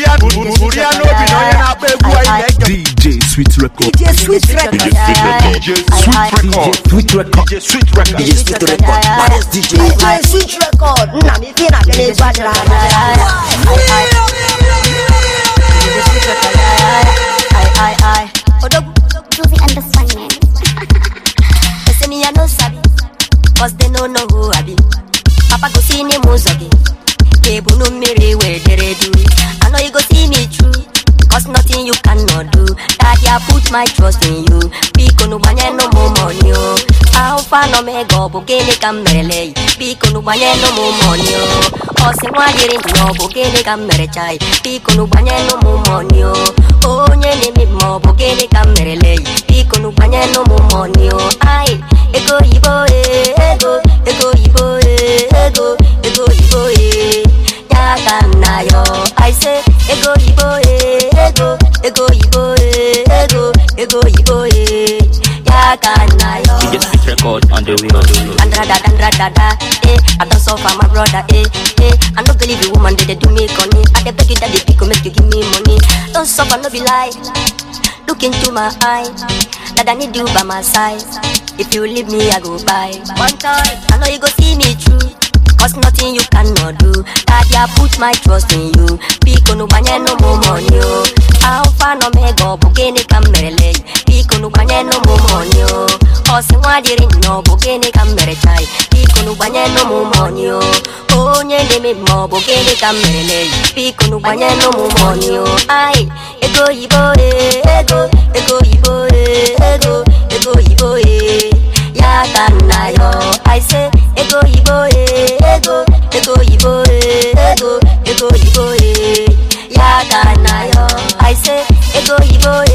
na pe gu ai DJ Sweet Record. DJ Sweet Record. DJ Sweet Record. DJ Sweet Record. DJ Sweet Record. Baddest DJ. DJ Sweet Record. Na mi fina kele badra. DJ Sweet Record, I. Josie and the Sunman. Listen, me I no sabi, 'cause they no know who I be. Papa go see me muzogi. Kebu no mere where they do. I know you go see me true, 'cause nothing you cannot do. Daddy, I put my trust in you. Biko no banye no more money, oh. Alpha no me go bogene kamele. Biko no banye no more money, oh. Ose mwa yiri no bogene kamere chai. Biko no banye no more money, oh. Oh nye ne mi mo bogene kamele. Biko no banye no more money, oh. Ai, ego ibo ego ibo ego ibo Yakanayo, I say ego ibo ego ibo Yakanayo. DJ Sweet Record on the way. Andra, I don't suffer my brother, I don't believe the woman they do me on it. I dey beg you that they pick make you give me money. Don't suffer, no be lie. Look into my eye, that I need you by my side. If you leave me, I go by. One time, I know you go see me through, 'cause nothing you cannot do. Daddy, I put my trust in you. Biko no banye no more money, oh. Alpha no mega bogene kamerele. Biko no banye no more money, oh. Ose mwadiri no bogene kamere chai. Biko no banye no more money, oh. Oh nye me mo bogene kamerele. Biko no banye no more money, oh. Ai, ego ibo ego ibo Yakanayo, I say ego ibo ibo Yakanayo, I say ego ibo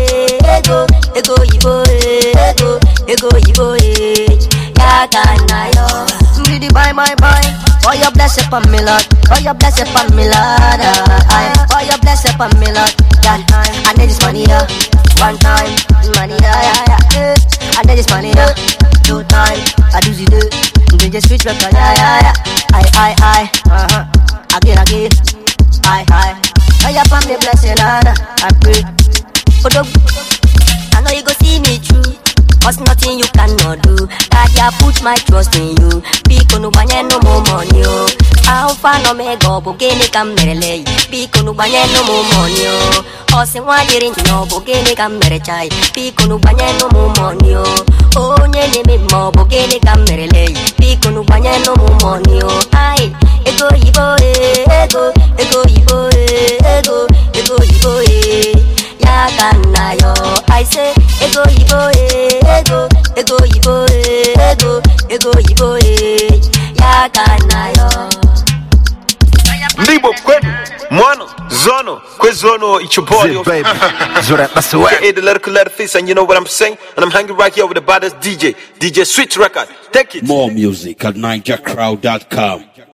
ibo Yakanayo. Really buy my boy. Oh, your blessed upon me, Lord. Oh, your blessed upon me, Lord. Oh, your blessed upon me, Lord. God, I need this money, one time, money, yeah. I need this money, 2 times, I do the DJ Sweet Record, yeah. I, again, I. Oh, you upon me, blessing, Lord. I pray. I know you go see me through, 'cause nothing you cannot do. Daddy, I put my trust in you. Biko no banye no more money, oh. Alpha no mega bogene kamerele. Biko no banye no more money, oh. Ose mwadiri no bogene kamere chai. Biko no banye no more money, oh. Oh nye ne me mo bogene kamerele. Biko no banye no more money, oh. Ai, ego ibo Yakanayo, I say ego ibo Yakanayo. Nibo kwenu, Mono, Zono, Kwezono, it's your boy, baby. Hey, the lyrical letter face, and you know what I'm saying? And I'm hanging right here with the baddest DJ Sweet Record. Take it. More music at NigerCrowd.com.